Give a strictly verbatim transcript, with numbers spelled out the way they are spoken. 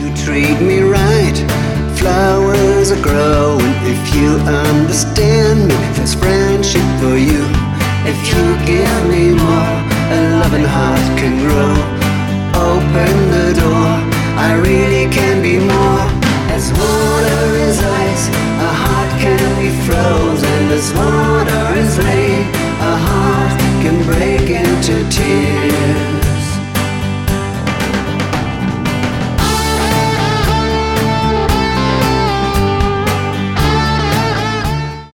treat me right. Flowers are growing if you understand me. There's friendship for you if you give me more. A loving heart can grow. Open the door, I really can be more. As water